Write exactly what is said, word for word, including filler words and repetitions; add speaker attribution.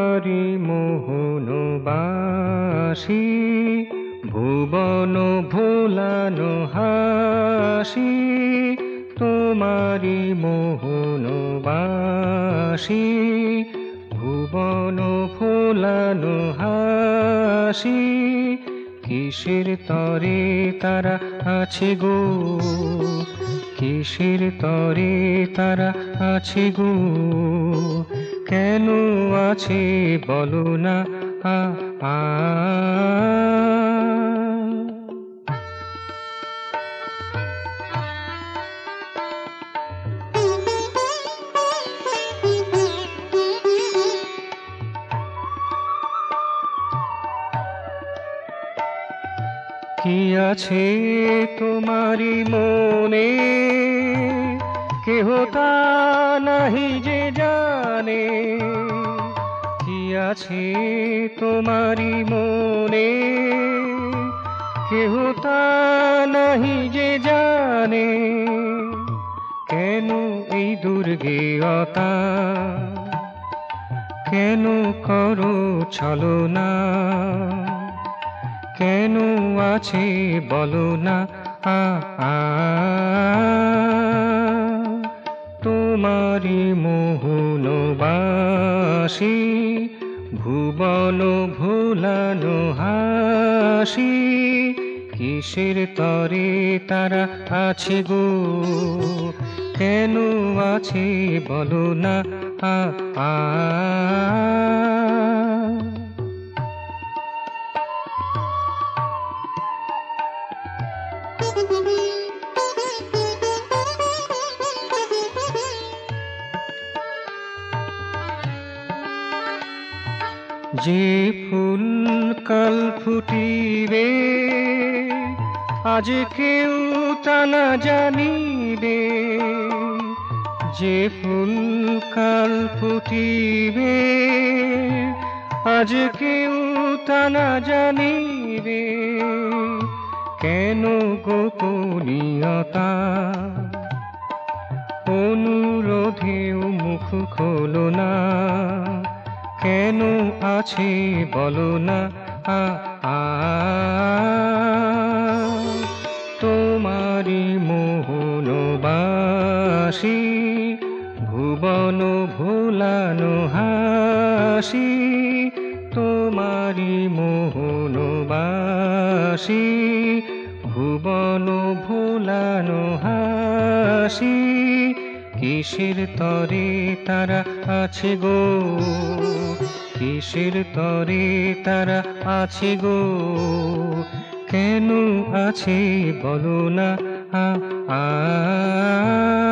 Speaker 1: তোমারি মোহনবাসী ভুবন ভোলানো হাসি তোমারি মোহনবাসী ভুবন ভোলানো হাসি কিসের তরে তারা আছে গো কিসের তরে তারা আছে গো কেন আছে বলো না আ আ কি আছে তোমারি মনে কেহ তা নাহি যে জানে কি আছে তোমারি মনে কেহ তা নাহি যে জানে কেন এই দুর্গেয়তা কেন করো ছলনা কেন আছে বলো না আ আ তোমারি মোহনবাসী ভুবন ভোলানো হাসি কিসের তরে তারা আছে গো কেন আছে বলো না আ আ যে ফুল কাল ফুটিবে আজ কেউ তা না জানিবে যে ফুল কাল ফুটিবে আজ কেউ তা না জানিবে কেন গোপনীয়তা অনুরোধেও মুখ খোলো না কেন আছে বলো না আ আ তোমারি মোহনবাসী ভুবন ভোলানো হাসি তোমারি মোহনবাসী ভুবন ভোলানো হাসি কিসের তরে তারা আছে গো কিসের তরে তারা আছে গো কেন আছে বলো না আ আ